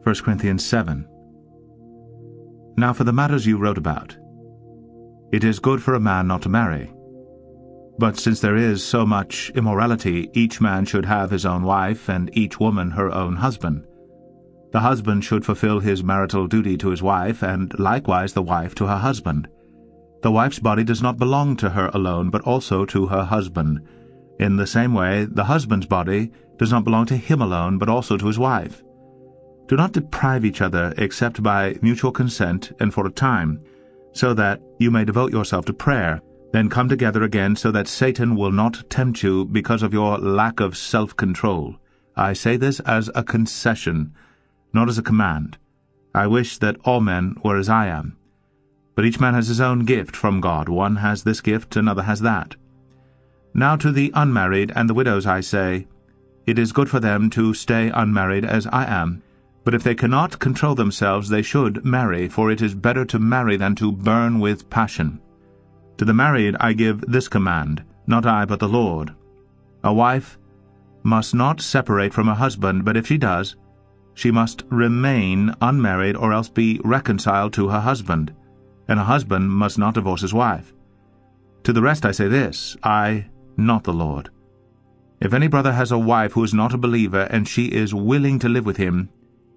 1 Corinthians 7. Now for the matters you wrote about. It is good for a man not to marry. But since there is so much immorality, each man should have his own wife, and each woman her own husband. The husband should fulfill his marital duty to his wife, and likewise the wife to her husband. The wife's body does not belong to her alone, but also to her husband. In the same way, the husband's body does not belong to him alone, but also to his wife. Do not deprive each other except by mutual consent and for a time, so that you may devote yourself to prayer. Then come together again, so that Satan will not tempt you because of your lack of self-control. I say this as a concession, not as a command. I wish that all men were as I am. But each man has his own gift from God. One has this gift, another has that. Now to the unmarried and the widows I say, it is good for them to stay unmarried as I am. But if they cannot control themselves, they should marry, for it is better to marry than to burn with passion. To the married I give this command, not I but the Lord. A wife must not separate from her husband, but if she does, she must remain unmarried or else be reconciled to her husband, and a husband must not divorce his wife. To the rest I say this, I, not the Lord. If any brother has a wife who is not a believer, and she is willing to live with him,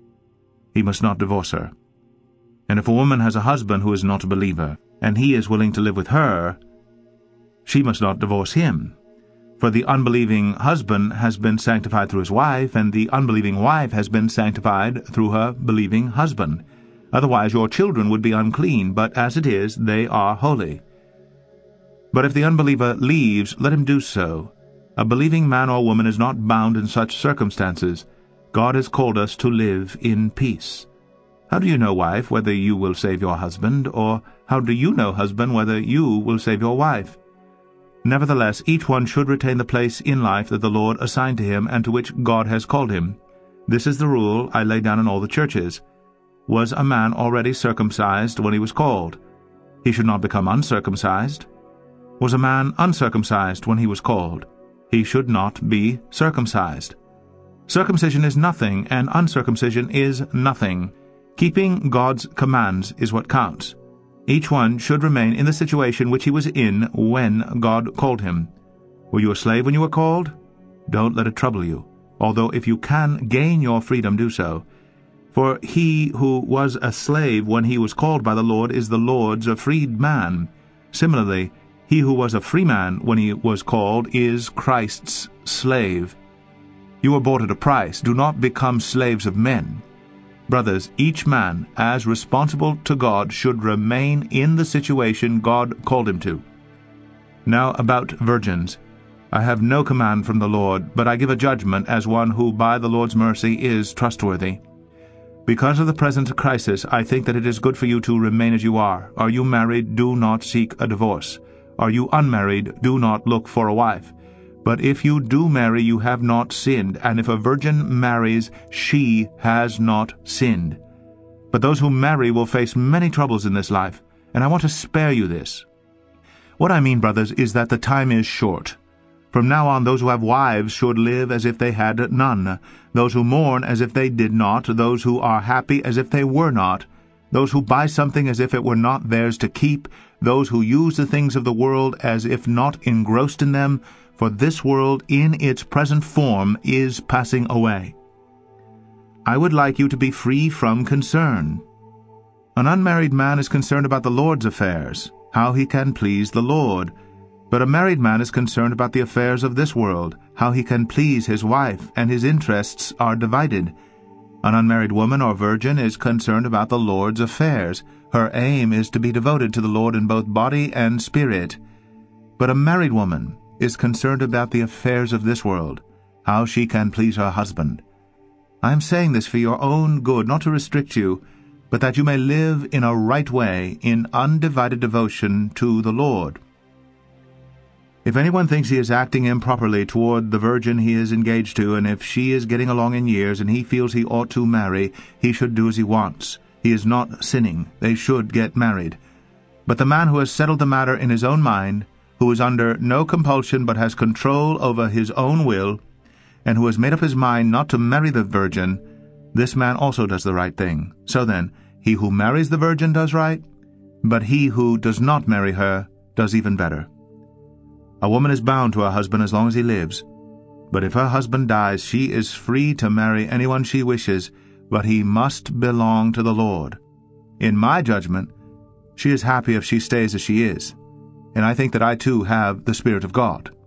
he must not divorce her. And if a woman has a husband who is not a believer, and he is willing to live with her, she must not divorce him. For the unbelieving husband has been sanctified through his wife, and the unbelieving wife has been sanctified through her believing husband. Otherwise your children would be unclean, but as it is, they are holy. But if the unbeliever leaves, let him do so. A believing man or woman is not bound in such circumstances. God has called us to live in peace. How do you know, wife, whether you will save your husband, or how do you know, husband, whether you will save your wife? Nevertheless, each one should retain the place in life that the Lord assigned to him and to which God has called him. This is the rule I lay down in all the churches. Was a man already circumcised when he was called? He should not become uncircumcised. Was a man uncircumcised when he was called? He should not be circumcised. Circumcision is nothing, and uncircumcision is nothing. Keeping God's commands is what counts. Each one should remain in the situation which he was in when God called him. Were you a slave when you were called? Don't let it trouble you, although if you can gain your freedom, do so. For he who was a slave when he was called by the Lord is the Lord's a freed man. Similarly, he who was a free man when he was called is Christ's slave. You were bought at a price. Do not become slaves of men. Brothers, each man, as responsible to God, should remain in the situation God called him to. Now about virgins. I have no command from the Lord, but I give a judgment as one who by the Lord's mercy is trustworthy. Because of the present crisis, I think that it is good for you to remain as you are. Are you married? Do not seek a divorce. Are you unmarried? Do not look for a wife. But if you do marry, you have not sinned, and if a virgin marries, she has not sinned. But those who marry will face many troubles in this life, and I want to spare you this. What I mean, brothers, is that the time is short. From now on, those who have wives should live as if they had none, those who mourn as if they did not, those who are happy as if they were not, those who buy something as if it were not theirs to keep, those who use the things of the world as if not engrossed in them, for this world in its present form is passing away. I would like you to be free from concern. An unmarried man is concerned about the Lord's affairs, how he can please the Lord. But a married man is concerned about the affairs of this world, how he can please his wife, and his interests are divided. An unmarried woman or virgin is concerned about the Lord's affairs. Her aim is to be devoted to the Lord in both body and spirit. But a married woman is concerned about the affairs of this world, how she can please her husband. I am saying this for your own good, not to restrict you, but that you may live in a right way, in undivided devotion to the Lord. If anyone thinks he is acting improperly toward the virgin he is engaged to, and if she is getting along in years and he feels he ought to marry, he should do as he wants. He is not sinning. They should get married. But the man who has settled the matter in his own mind, who is under no compulsion but has control over his own will, and who has made up his mind not to marry the virgin, this man also does the right thing. So then, he who marries the virgin does right, but he who does not marry her does even better. A woman is bound to her husband as long as he lives, but if her husband dies, she is free to marry anyone she wishes, but he must belong to the Lord. In my judgment, she is happy if she stays as she is, and I think that I too have the Spirit of God.